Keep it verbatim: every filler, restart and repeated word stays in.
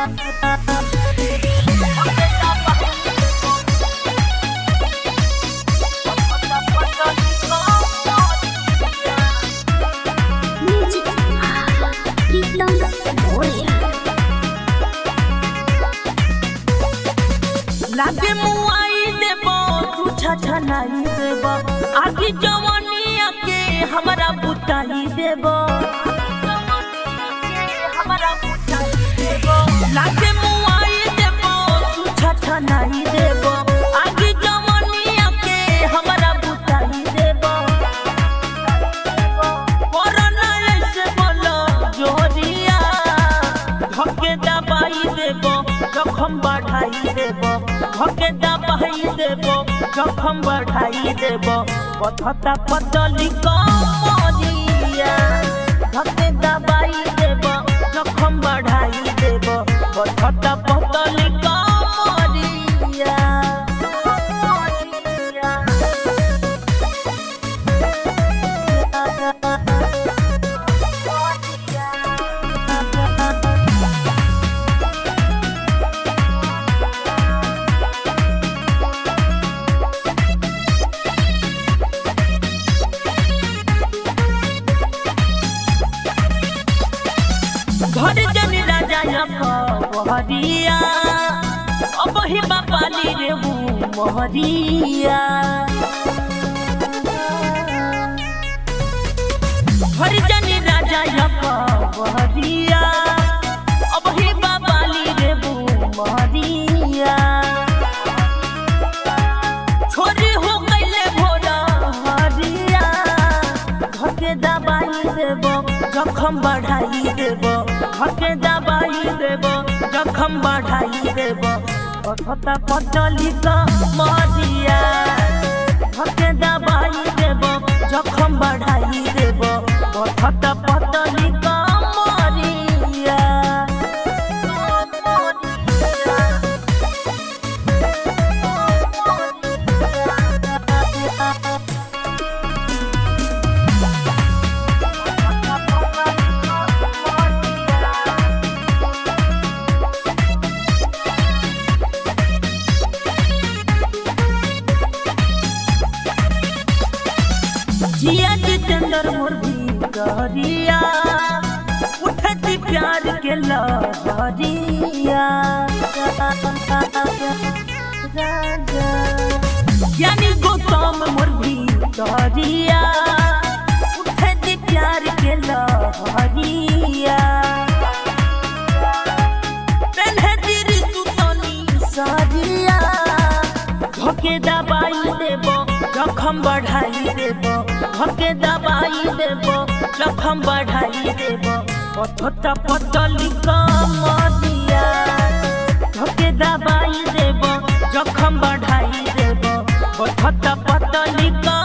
लागे मुआई देबो तू छछनाई देबो आगे जवानिया के हमरा बुताई देबो हमरा बुताई देबो लागे मुआई देबो तू छछनाई देबो आगे जवानिया के हमरा बुताई देबो कोरोना ऐसे बोलो जोरिया धके दबाई देबो जखम बढ़ाई देबो धके दबाई देबो जखम बढ़ाई देबो पथता पतली कमरिया धके दबाई देबो जखम बढ़ाई देबो पथता पतली कमरिया घर जन राजा महरिया अब ही बापाली रे मोहरिया घर जन राजा महरिया अब ही बापाली रे मोहरिया छोरी हो गईले भोरा हरिया धके दबाई देबो जखम बढ़ाई देबो धके दबाई देबो जखम बढ़ाई देबो पथता पतली कमरिया धके दबाई देबो जखम बढ़ाई देबो पथता पतली कमरिया जिया जितेंद्र मोर भीतरिया उठती प्यार के लहरिया यानी गौतम मोर भीतरिया उठती प्यार के लहरिया पहले तेरी सुतनी सारिया धके दबाई देबो जखम बढ़ाई देबो धके दबाई देबो जखम बढ़ाई देबो पथता पतली कमरिया धके दबाई देबो जखम बढ़ाई देबो पथता पतली